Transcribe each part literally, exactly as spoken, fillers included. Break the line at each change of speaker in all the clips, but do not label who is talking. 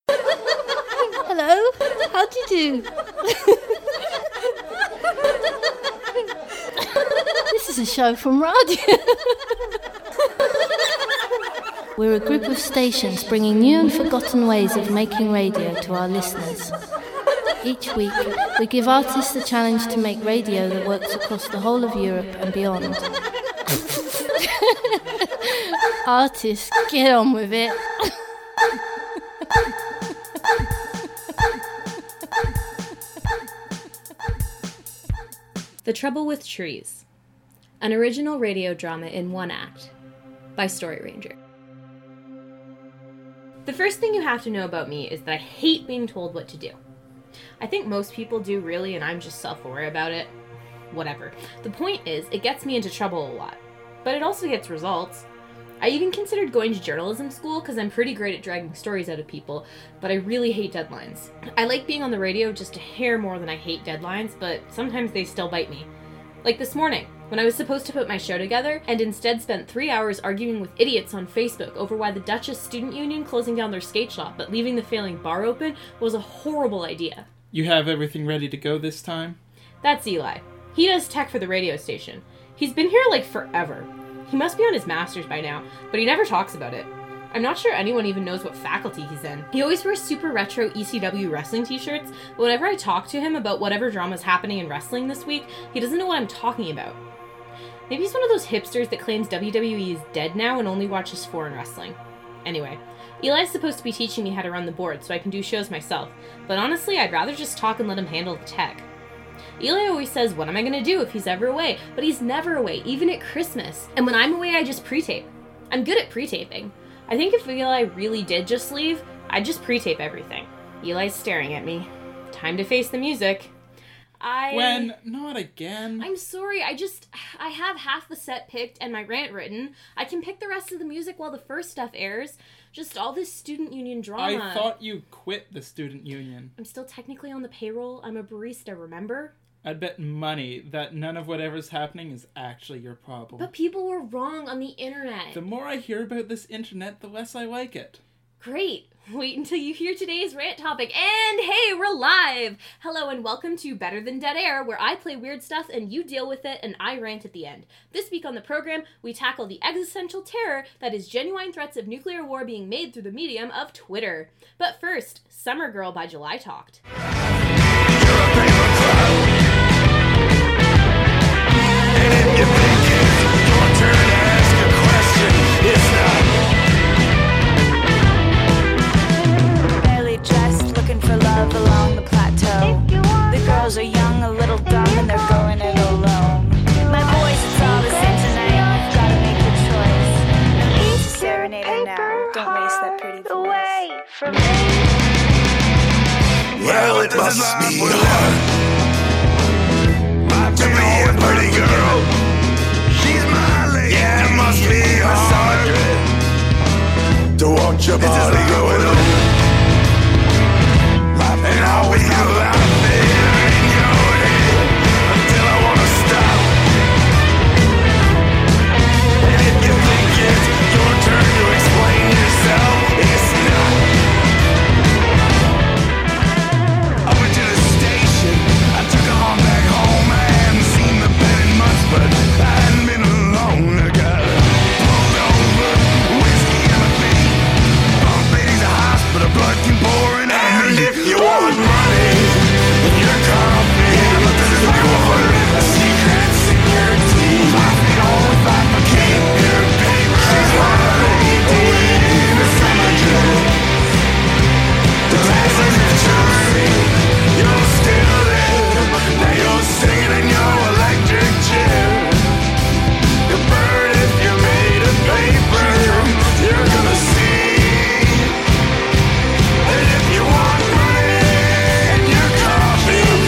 Hello, how do you do? This is a show from radio. We're a group of stations bringing new and forgotten ways of making radio to our listeners. Each week, we give artists the challenge to make radio that works across the whole of Europe and beyond. Artists, get on with it.
The Trouble with Trees, an original radio drama in one act, by Story Ranger. The first thing you have to know about me is that I hate being told what to do. I think most people do really, and I'm just self-aware about it. Whatever. The point is, it gets me into trouble a lot. But it also gets results. I even considered going to journalism school because I'm pretty great at dragging stories out of people, but I really hate deadlines. I like being on the radio just a hair more than I hate deadlines, but sometimes they still bite me. Like this morning, when I was supposed to put my show together, and instead spent three hours arguing with idiots on Facebook over why the Duchess Student Union closing down their skate shop but leaving the failing bar open was a horrible idea.
You have everything ready to go this time?
That's Eli. He does tech for the radio station. He's been here like forever. He must be on his master's by now, but he never talks about it. I'm not sure anyone even knows what faculty he's in. He always wears super retro E C W wrestling t-shirts, but whenever I talk to him about whatever drama's happening in wrestling this week, he doesn't know what I'm talking about. Maybe he's one of those hipsters that claims W W E is dead now and only watches foreign wrestling. Anyway, Eli's supposed to be teaching me how to run the board so I can do shows myself, but honestly, I'd rather just talk and let him handle the tech. Eli always says, what am I going to do if he's ever away? But he's never away, even at Christmas. And when I'm away, I just pre-tape. I'm good at pre-taping. I think if Eli really did just leave, I'd just pre-tape everything. Eli's staring at me. Time to face the music. I...
When? Not again.
I'm sorry, I just... I have half the set picked and my rant written. I can pick the rest of the music while the first stuff airs. Just all this student union drama.
I thought you quit the student union.
I'm still technically on the payroll. I'm a barista, remember?
I'd bet money that none of whatever's happening is actually your problem.
But people were wrong on the internet.
The more I hear about this internet, the less I like it.
Great. Wait until you hear today's rant topic. And hey, we're live! Hello and welcome to Better Than Dead Air, where I play weird stuff and you deal with it and I rant at the end. This week on the program, we tackle the existential terror that is genuine threats of nuclear war being made through the medium of Twitter. But first, Summer Girl by July Talked.
And if you think it's your turn to ask a question, it's not.
Barely dressed, looking for love along the plateau. The girls are young, a little dumb, and they're going it alone. My boys, it's all the same tonight. Gotta make your choice. No need to serenade her now. Don't waste that pretty voice.
Well, it must be hard to be a pretty girl. She's my lady. Yeah, it must be hard to watch your body going on. And always have a lot of fear in your head until I wanna stop. And if you think it's your turn to explain yourself, it's not. I went to the station, I took a home back home. I hadn't seen the bed in months, but I hadn't been alone. I got pulled over, whiskey and a beat. Bump baby's a hospital, blood can pour in. And if you want money, your coffee, but this is your a secret security. I can always find my king, your paper. She's my lady in a summer dress. The last thing that you'll see, you're still there. Now you're singing in your electric chair. You burn if you made of paper. You're gonna see. And if you want money and your coffee,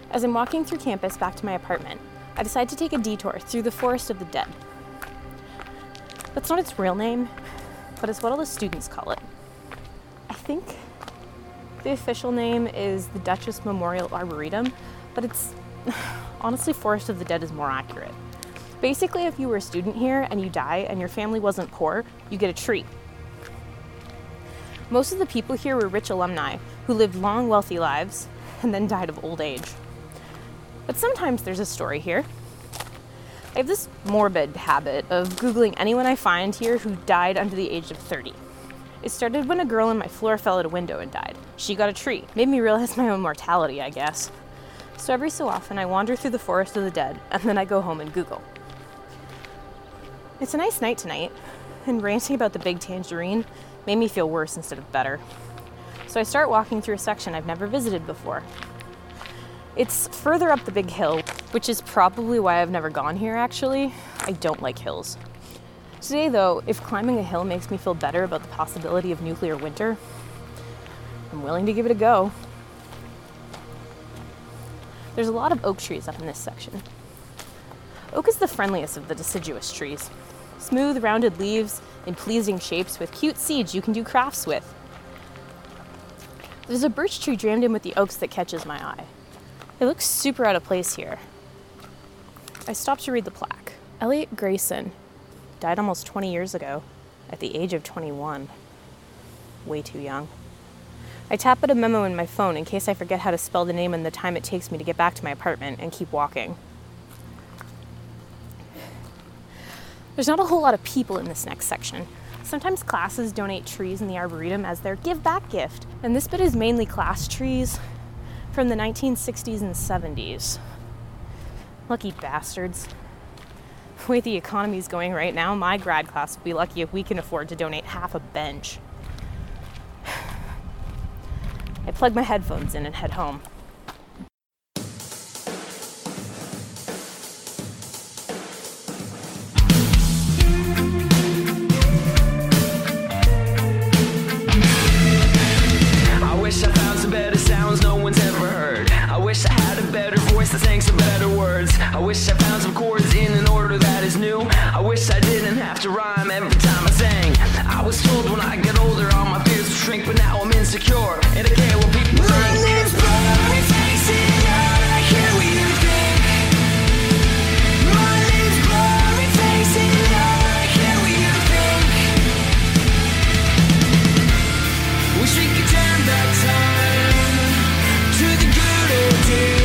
As I'm walking through campus back to my apartment, I decide to take a detour through the Forest of the Dead. That's not its real name, but it's what all the students call it. I think the official name is the Duchess Memorial Arboretum, but it's honestly Forest of the Dead is more accurate. Basically, if you were a student here and you die and your family wasn't poor, you get a tree. Most of the people here were rich alumni who lived long, wealthy lives and then died of old age. But sometimes there's a story here. I have this morbid habit of Googling anyone I find here who died under the age of thirty. It started when a girl on my floor fell out a window and died. She got a tree. Made me realize my own mortality, I guess. So every so often I wander through the Forest of the Dead and then I go home and Google. It's a nice night tonight, and ranting about the big tangerine made me feel worse instead of better. So I start walking through a section I've never visited before. It's further up the big hill, which is probably why I've never gone here actually. I don't like hills. Today though, if climbing a hill makes me feel better about the possibility of nuclear winter, I'm willing to give it a go. There's a lot of oak trees up in this section. Oak is the friendliest of the deciduous trees. Smooth, rounded leaves in pleasing shapes with cute seeds you can do crafts with. There's a birch tree jammed in with the oaks that catches my eye. It looks super out of place here. I stopped to read the plaque. Elliot Grayson died almost twenty years ago at the age of twenty-one. Way too young. I tap at a memo in my phone in case I forget how to spell the name and the time it takes me to get back to my apartment and keep walking. There's not a whole lot of people in this next section. Sometimes classes donate trees in the Arboretum as their give-back gift, and this bit is mainly class trees from the nineteen sixties and seventies. Lucky bastards. The way the economy's going right now, my grad class will be lucky if we can afford to donate half a bench. I plug my headphones in and head home.
I wish I found some chords in an order that is new. I wish I didn't have to rhyme every time I sang. I was told when I get older all my fears will shrink, but now I'm insecure and I care what people think. My name's blurry facing out, I hear what you think. My name's blurry facing out, I hear what you think. Wish we could turn back time to the good old days.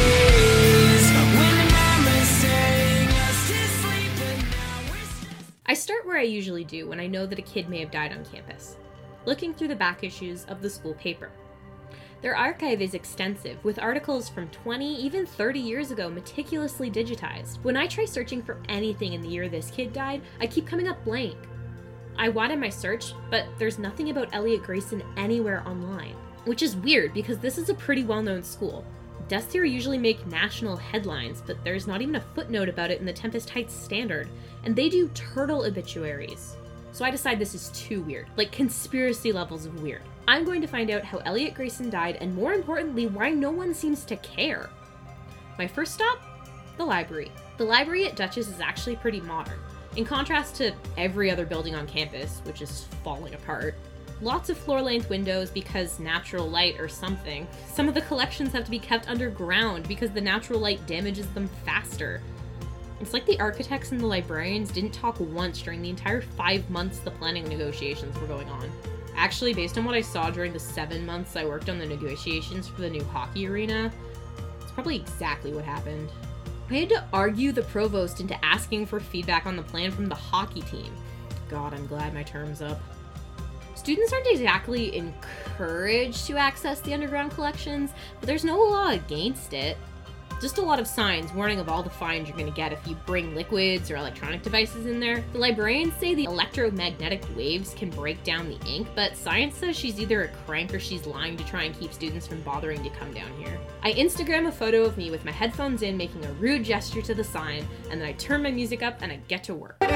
I start where I usually do when I know that a kid may have died on campus, looking through the back issues of the school paper. Their archive is extensive, with articles from twenty, even thirty years ago meticulously digitized. When I try searching for anything in the year this kid died, I keep coming up blank. I widen my search, but there's nothing about Elliot Grayson anywhere online, which is weird because this is a pretty well-known school. Deaths here usually make national headlines, but there's not even a footnote about it in the Tempest Heights Standard, and they do turtle obituaries. So I decide this is too weird, like conspiracy levels of weird. I'm going to find out how Elliot Grayson died, and more importantly, why no one seems to care. My first stop? The library. The library at Dutchess is actually pretty modern, in contrast to every other building on campus, which is falling apart. Lots of floor-length windows because natural light or something. Some of the collections have to be kept underground because the natural light damages them faster. It's like the architects and the librarians didn't talk once during the entire five months the planning negotiations were going on. Actually, based on what I saw during the seven months I worked on the negotiations for the new hockey arena, it's probably exactly what happened. I had to argue the provost into asking for feedback on the plan from the hockey team. God, I'm glad my term's up. Students aren't exactly encouraged to access the underground collections, but there's no law against it. Just a lot of signs warning of all the fines you're going to get if you bring liquids or electronic devices in there. The librarians say the electromagnetic waves can break down the ink, but science says she's either a crank or she's lying to try and keep students from bothering to come down here. I Instagram a photo of me with my headphones in, making a rude gesture to the sign, and then I turn my music up and I get to work.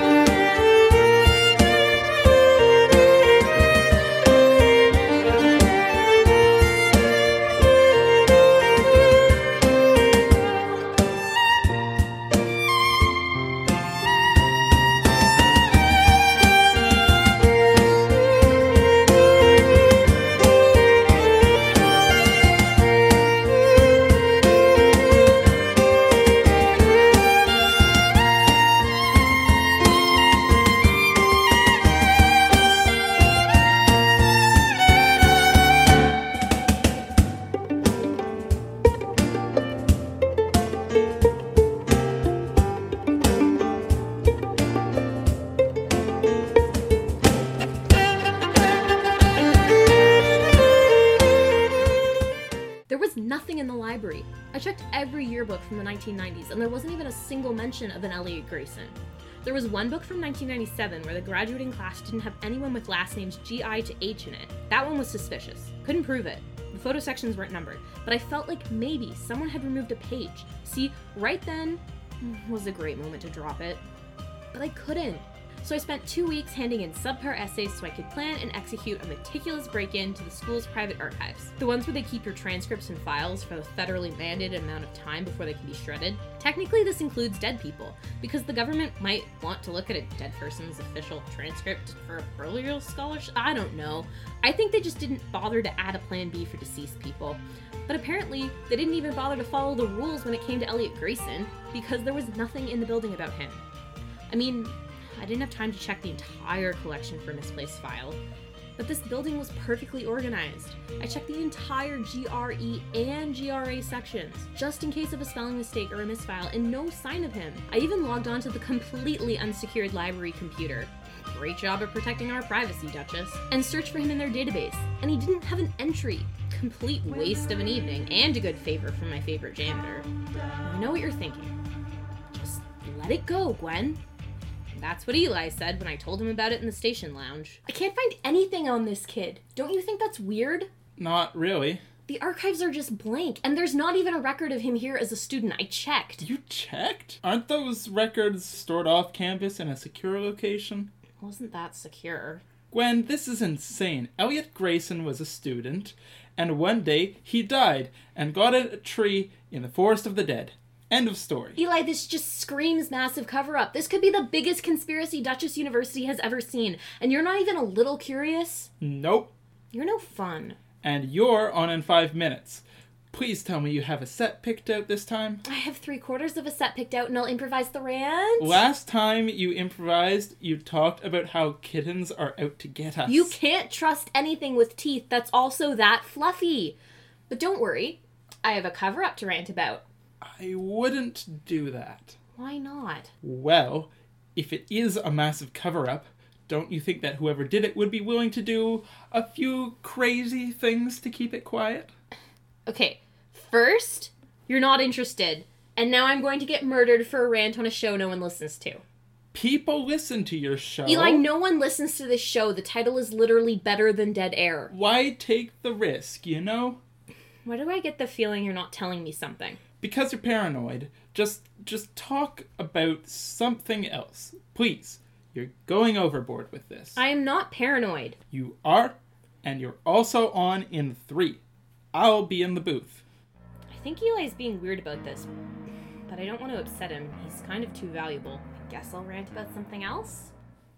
in the library. I checked every yearbook from the nineteen nineties, and there wasn't even a single mention of an Elliot Grayson. There was one book from nineteen ninety-seven where the graduating class didn't have anyone with last names G I to H in it. That one was suspicious. Couldn't prove it. The photo sections weren't numbered, but I felt like maybe someone had removed a page. See, right then was a great moment to drop it. But I couldn't. So I spent two weeks handing in subpar essays so I could plan and execute a meticulous break-in to the school's private archives. The ones where they keep your transcripts and files for the federally mandated amount of time before they can be shredded. Technically, this includes dead people, because the government might want to look at a dead person's official transcript for a burial scholarship. I don't know. I think they just didn't bother to add a plan B for deceased people. But apparently, they didn't even bother to follow the rules when it came to Elliot Grayson, because there was nothing in the building about him. I mean, I didn't have time to check the entire collection for misplaced file, but this building was perfectly organized. I checked the entire G R E and G R A sections, just in case of a spelling mistake or a misfile, and no sign of him. I even logged onto the completely unsecured library computer. Great job of protecting our privacy, Duchess. And searched for him in their database, and he didn't have an entry. Complete waste of an evening, and a good favor from my favorite janitor. Now, I know what you're thinking. Just let it go, Gwen. That's what Eli said when I told him about it in the station lounge. I can't find anything on this kid. Don't you think that's weird?
Not really.
The archives are just blank, and there's not even a record of him here as a student. I checked.
You checked? Aren't those records stored off campus in a secure location?
Wasn't that secure?
Gwen, this is insane. Elliot Grayson was a student, and one day he died and got in a tree in the Forest of the Dead. End of story.
Eli, this just screams massive cover-up. This could be the biggest conspiracy Duchess University has ever seen, and you're not even a little curious?
Nope.
You're no fun.
And you're on in five minutes. Please tell me you have a set picked out this time.
I have three quarters of a set picked out, and I'll improvise the rant.
Last time you improvised, you talked about how kittens are out to get us.
You can't trust anything with teeth that's also that fluffy. But don't worry, I have a cover-up to rant about.
I wouldn't do that.
Why not?
Well, if it is a massive cover-up, don't you think that whoever did it would be willing to do a few crazy things to keep it quiet?
Okay, first, you're not interested, and now I'm going to get murdered for a rant on a show no one listens to.
People listen to your show.
Eli, no one listens to this show. The title is literally Better Than Dead Air.
Why take the risk, you know?
Why do I get the feeling you're not telling me something?
Because you're paranoid. Just just talk about something else. Please. You're going overboard with this.
I am not paranoid.
You are, and you're also on in three. I'll be in the booth.
I think Eli's being weird about this, but I don't want to upset him. He's kind of too valuable. I guess I'll rant about something else?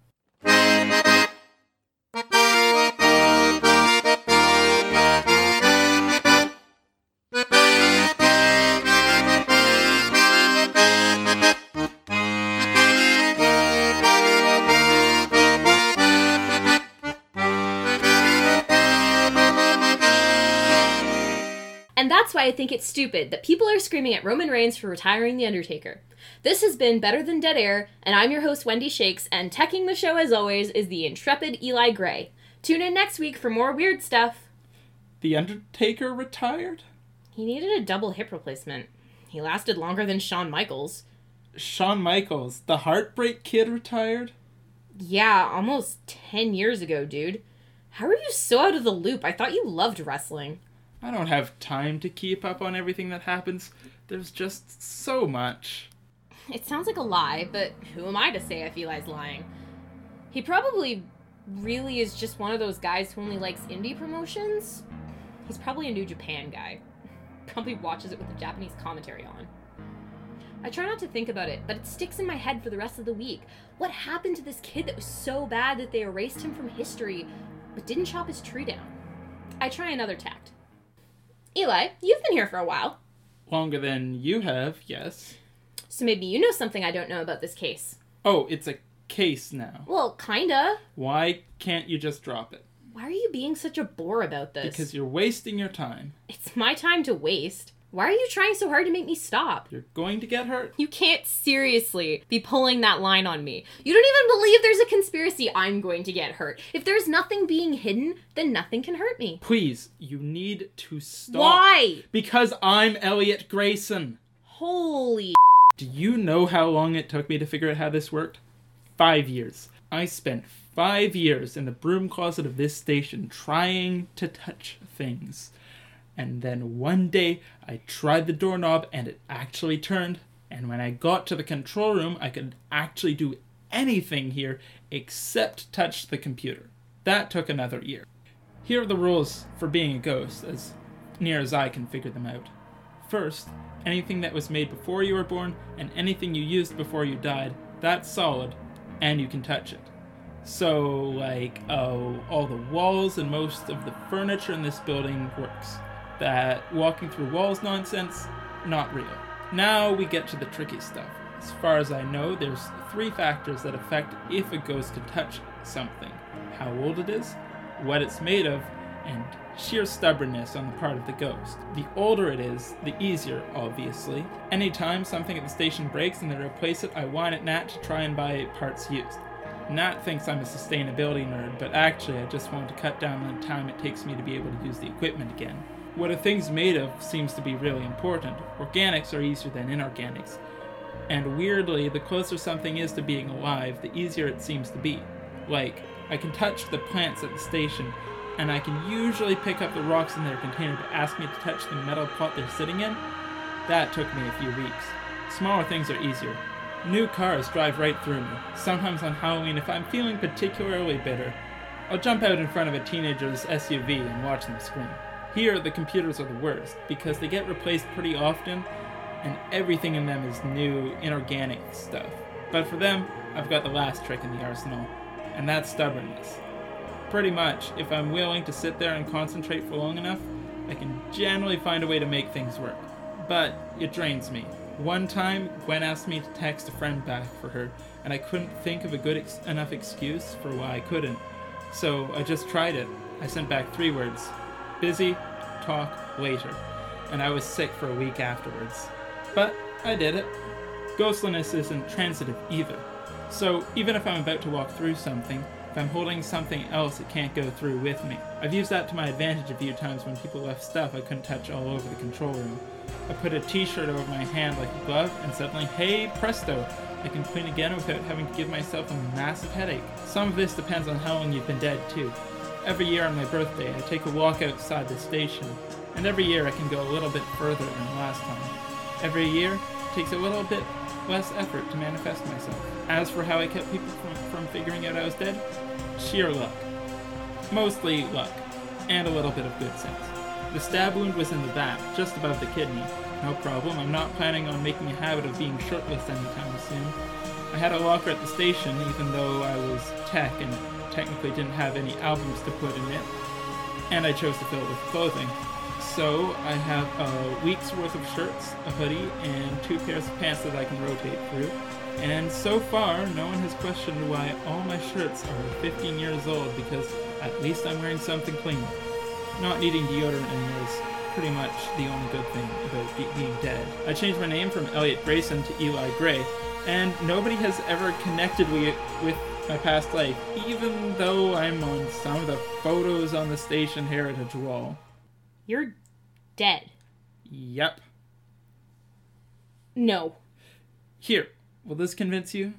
And that's why I think it's stupid that people are screaming at Roman Reigns for retiring The Undertaker. This has been Better Than Dead Air, and I'm your host, Wendy Shakes, and teching the show as always is the intrepid Eli Gray. Tune in next week for more weird stuff.
The Undertaker retired?
He needed a double hip replacement. He lasted longer than Shawn Michaels.
Shawn Michaels, the Heartbreak Kid, retired?
Yeah, almost ten years ago, dude. How are you so out of the loop? I thought you loved wrestling.
I don't have time to keep up on everything that happens. There's just so much.
It sounds like a lie, but who am I to say if Eli's lying? He probably really is just one of those guys who only likes indie promotions. He's probably a New Japan guy. Probably watches it with the Japanese commentary on. I try not to think about it, but it sticks in my head for the rest of the week. What happened to this kid that was so bad that they erased him from history, but didn't chop his tree down? I try another tact. Eli, you've been here for a while.
Longer than you have, yes.
So maybe you know something I don't know about this case.
Oh, it's a case now.
Well, kinda.
Why can't you just drop it?
Why are you being such a bore about this?
Because you're wasting your time.
It's my time to waste.
Why are you trying so hard to make me stop?
You're going to get hurt?
You can't seriously be pulling that line on me. You don't even believe there's a conspiracy I'm going to get hurt. If there's nothing being hidden, then nothing can hurt me.
Please, you need to stop.
Why?
Because I'm Elliot Grayson.
Holy
Do you know how long it took me to figure out how this worked? Five years. I spent five years in the broom closet of this station trying to touch things. And then one day, I tried the doorknob and it actually turned. And when I got to the control room, I could actually do anything here except touch the computer. That took another year. Here are the rules for being a ghost, as near as I can figure them out. First, anything that was made before you were born and anything you used before you died, that's solid, and you can touch it. So, like, oh, all the walls and most of the furniture in this building works. That walking through walls nonsense, not real. Now we get to the tricky stuff. As far as I know, there's three factors that affect if a ghost can touch something. How old it is, what it's made of, and sheer stubbornness on the part of the ghost. The older it is, the easier, obviously. Anytime something at the station breaks and they replace it, I whine at Nat to try and buy parts used. Nat thinks I'm a sustainability nerd, but actually I just want to cut down on the time it takes me to be able to use the equipment again. What a thing's made of seems to be really important. Organics are easier than inorganics. And weirdly, the closer something is to being alive, the easier it seems to be. Like, I can touch the plants at the station, and I can usually pick up the rocks in their container, but ask me to touch the metal pot they're sitting in? That took me a few weeks. Smaller things are easier. New cars drive right through me. Sometimes on Halloween, if I'm feeling particularly bitter, I'll jump out in front of a teenager's S U V and watch them scream. Here, the computers are the worst, because they get replaced pretty often, and everything in them is new, inorganic stuff. But for them, I've got the last trick in the arsenal, and that's stubbornness. Pretty much, if I'm willing to sit there and concentrate for long enough, I can generally find a way to make things work. But it drains me. One time, Gwen asked me to text a friend back for her, and I couldn't think of a good ex- enough excuse for why I couldn't. So I just tried it. I sent back three words. Busy, talk, later. And I was sick for a week afterwards. But I did it. Ghostliness isn't transitive either. So even if I'm about to walk through something, if I'm holding something else, it can't go through with me. I've used that to my advantage a few times when people left stuff I couldn't touch all over the control room. I put a t-shirt over my hand like a glove, and suddenly, hey, presto, I can clean again without having to give myself a massive headache. Some of this depends on how long you've been dead, too. Every year on my birthday, I take a walk outside the station, and every year I can go a little bit further than last time. Every year, it takes a little bit less effort to manifest myself. As for how I kept people from, from figuring out I was dead, sheer luck. Mostly luck, and a little bit of good sense. The stab wound was in the back, just above the kidney. No problem, I'm not planning on making a habit of being shirtless anytime soon. I had a locker at the station, even though I was tech and technically didn't have any albums to put in it, and I chose to fill it with clothing. So I have a week's worth of shirts, a hoodie, and two pairs of pants that I can rotate through. And so far, no one has questioned why all my shirts are fifteen years old, because at least I'm wearing something clean. Not needing deodorant anymore is pretty much the only good thing about be- being dead. I changed my name from Elliot Grayson to Eli Gray, and nobody has ever connected me with my past life, even though I'm on some of the photos on the station heritage wall.
You're dead.
Yep.
No.
Here, will this convince you?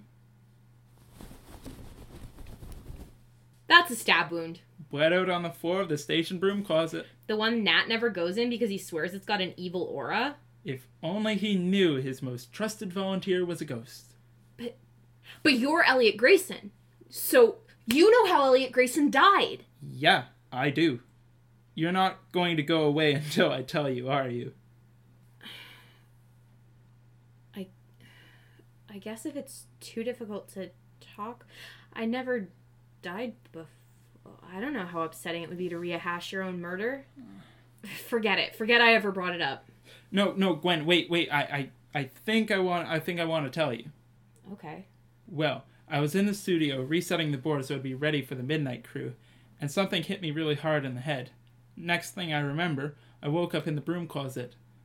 That's a stab wound.
Bled out on the floor of the station broom closet.
The one Nat never goes in because he swears it's got an evil aura?
If only he knew his most trusted volunteer was a ghost.
But, but you're Elliot Grayson. So, you know how Elliot Grayson died.
Yeah, I do. You're not going to go away until I tell you, are you?
I... I guess if it's too difficult to talk... I never died before. I don't know how upsetting it would be to rehash your own murder. Forget it. Forget I ever brought it up.
No, no, Gwen, wait, wait. I, I, I think I want I think I want to tell you.
Okay.
Well, I was in the studio resetting the board so it would be ready for the midnight crew, and something hit me really hard in the head. Next thing I remember, I woke up in the broom closet.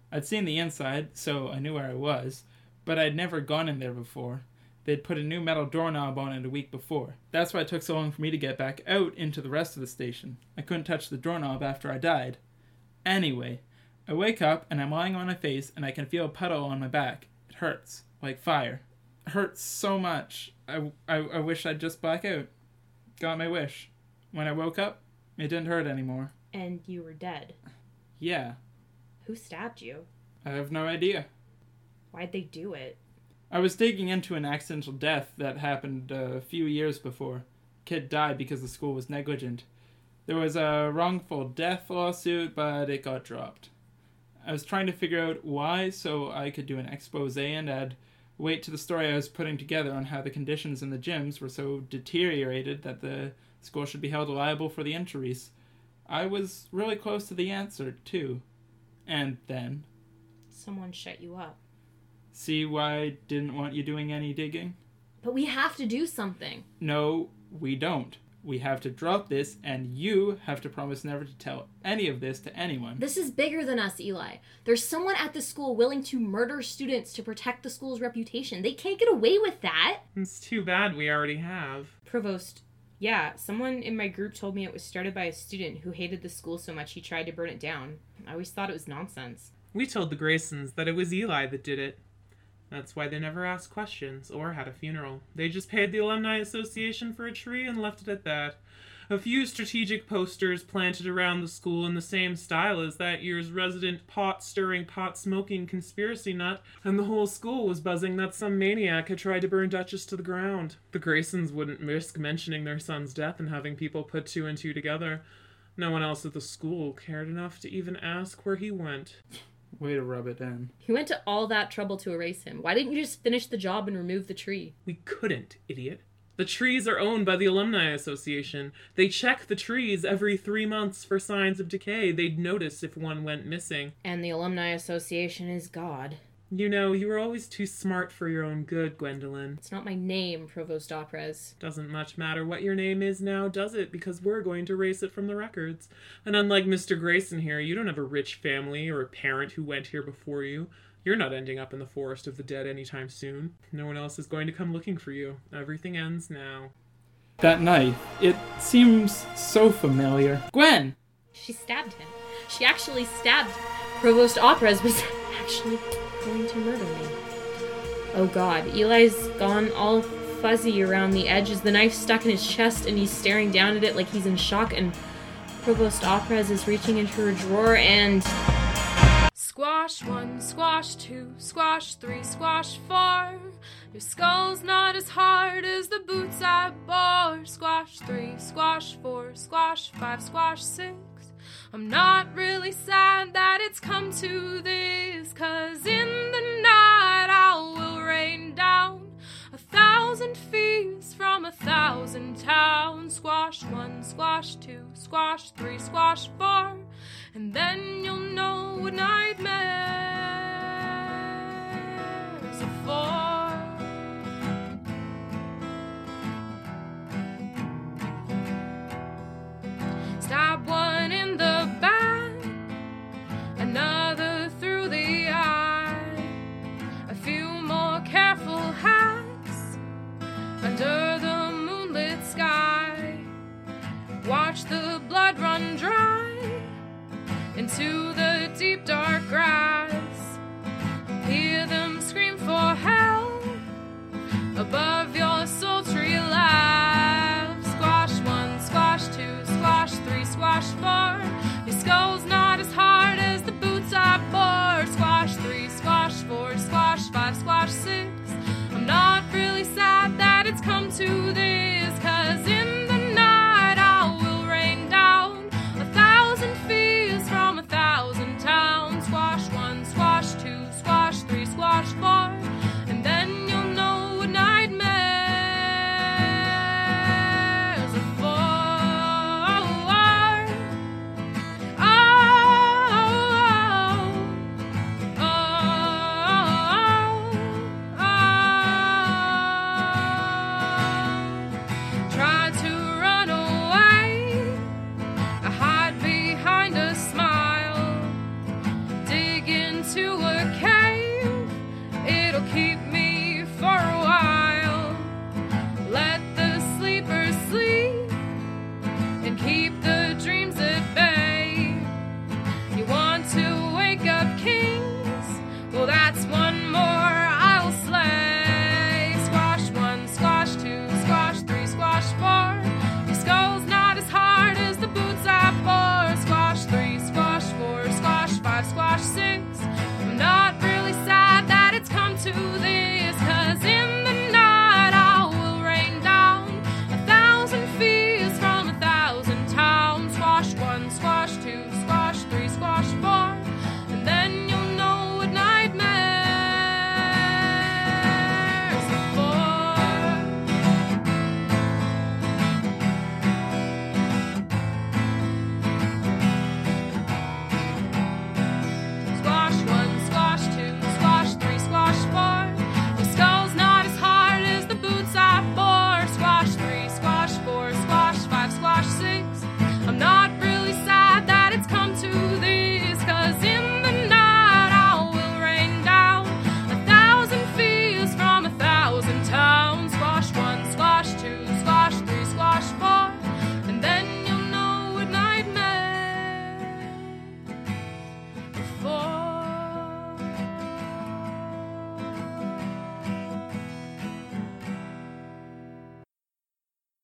I'd seen the inside, so I knew where I was, but I'd never gone in there before. They'd put a new metal doorknob on it a week before. That's why it took so long for me to get back out into the rest of the station. I couldn't touch the doorknob after I died. Anyway, I wake up and I'm lying on my face and I can feel a puddle on my back. It hurts, like fire. It hurts so much. I, I, I wish I'd just black out. Got my wish. When I woke up, it didn't hurt anymore.
And you were dead.
Yeah.
Who stabbed you?
I have no idea.
Why'd they do it?
I was digging into an accidental death that happened a few years before. Kid died because the school was negligent. There was a wrongful death lawsuit, but it got dropped. I was trying to figure out why so I could do an expose and add weight to the story I was putting together on how the conditions in the gyms were so deteriorated that the school should be held liable for the injuries. I was really close to the answer, too. And then...
Someone shut you up.
See why I didn't want you doing any digging?
But we have to do something.
No, we don't. We have to drop this, and you have to promise never to tell any of this to anyone.
This is bigger than us, Eli. There's someone at the school willing to murder students to protect the school's reputation. They can't get away with that.
It's too bad we already have.
Provost, yeah, someone in my group told me it was started by a student who hated the school so much he tried to burn it down. I always thought it was nonsense.
We told the Graysons that it was Eli that did it. That's why they never asked questions or had a funeral. They just paid the Alumni Association for a tree and left it at that. A few strategic posters planted around the school in the same style as that year's resident pot-stirring, pot-smoking conspiracy nut, and the whole school was buzzing that some maniac had tried to burn Duchess to the ground. The Graysons wouldn't risk mentioning their son's death and having people put two and two together. No one else at the school cared enough to even ask where he went.
Way to rub it in.
He went to all that trouble to erase him. Why didn't you just finish the job and remove the tree?
We couldn't, idiot. The trees are owned by the Alumni Association. They check the trees every three months for signs of decay. They'd notice if one went missing.
And the Alumni Association is God.
You know, you were always too smart for your own good, Gwendolyn.
It's not my name, Provost Oprez.
Doesn't much matter what your name is now, does it? Because we're going to erase it from the records. And unlike Mister Grayson here, you don't have a rich family or a parent who went here before you. You're not ending up in the forest of the dead anytime soon. No one else is going to come looking for you. Everything ends now.
That knife, it seems so familiar. Gwen!
She stabbed him. She actually stabbed Provost Oprez was actually going to murder me. Oh god, Eli's gone all fuzzy around the edges. The knife's stuck in his chest and he's staring down at it like he's in shock, and Provost Oprez is reaching into her drawer and...
Squash one, squash two, squash three, squash four. Your skull's not as hard as the boots I bore. Squash three, squash four, squash five, squash six. I'm not really sad that it's come to this, 'cause in the night I will rain down a thousand feasts from a thousand towns. Squash one, squash two, squash three, squash four, and then you'll know what nightmares are for. Stab one in the back, another through the eye, a few more careful hacks under the moonlit sky. Watch the blood run dry into the deep dark grass.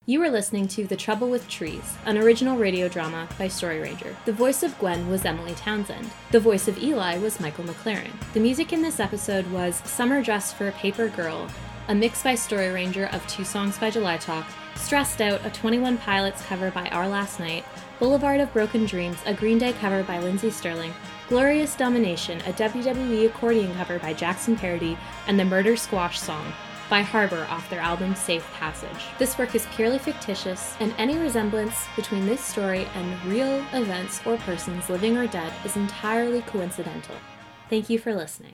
You were listening to The Trouble with Trees, an original radio drama by Story Ranger. The voice of Gwen was Emily Townsend. The voice of Eli was Michael McLaren. The music in this episode was Summer Dress for a Paper Girl, a mix by Story Ranger of two songs by July Talk, Stressed Out, a twenty-one Pilots cover by Our Last Night, Boulevard of Broken Dreams, a Green Day cover by Lindsey Sterling, Glorious Domination, a W W E accordion cover by Jackson Parody, and the Murder Squash song by Harbor off their album Safe Passage. This work is purely fictitious, and any resemblance between this story and real events or persons living or dead is entirely coincidental. Thank you for listening.